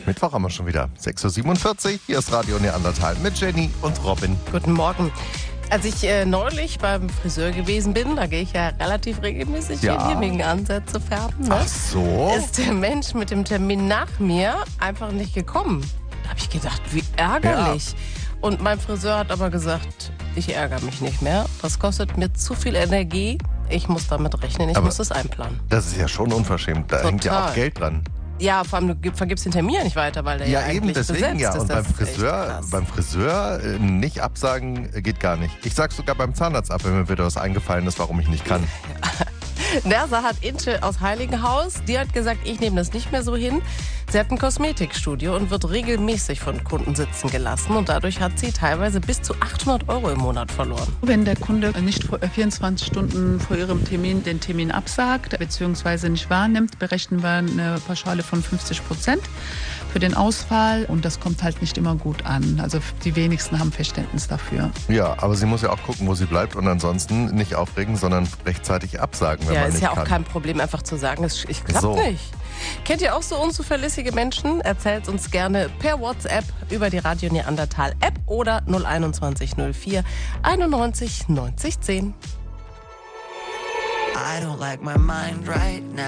Mittwoch haben wir schon wieder. 6.47 Uhr. Hier ist Radio Neandertal mit Jenny und Robin. Guten Morgen. Als ich neulich beim Friseur gewesen bin, da gehe ich ja relativ regelmäßig hin, hier wegen Ansätze färben. Ne? Ach so. Ist der Mensch mit dem Termin nach mir einfach nicht gekommen. Da habe ich gedacht, wie ärgerlich. Ja. Und mein Friseur hat aber gesagt, ich ärgere mich nicht mehr. Das kostet mir zu viel Energie. Ich muss damit rechnen, ich muss es einplanen. Das ist ja schon unverschämt. Da hängt ja auch Geld dran. Ja, vor allem du vergibst den Termin ja nicht weiter, weil der ja eigentlich deswegen besetzt ist. Und beim Friseur nicht absagen geht gar nicht. Ich sag sogar beim Zahnarzt ab, wenn mir wieder was eingefallen ist, warum ich nicht kann. Nersa hat Inche aus Heiligenhaus, die hat gesagt, ich nehme das nicht mehr so hin. Sie hat ein Kosmetikstudio und wird regelmäßig von Kunden sitzen gelassen. Und dadurch hat sie teilweise bis zu 800 € im Monat verloren. Wenn der Kunde nicht 24 Stunden vor ihrem Termin den Termin absagt bzw. nicht wahrnimmt, berechnen wir eine Pauschale von 50% für den Ausfall. Und das kommt halt nicht immer gut an. Also die wenigsten haben Verständnis dafür. Ja, aber sie muss ja auch gucken, wo sie bleibt und ansonsten nicht aufregen, sondern rechtzeitig absagen, wenn man nicht kann. Ja, ist ja auch kein Problem, einfach zu sagen, es klappt nicht. Kennt ihr auch so unzuverlässige Menschen? Erzählt uns gerne per WhatsApp über die Radio Neandertal App oder 021 04 91 90 10. I don't like my mind right now.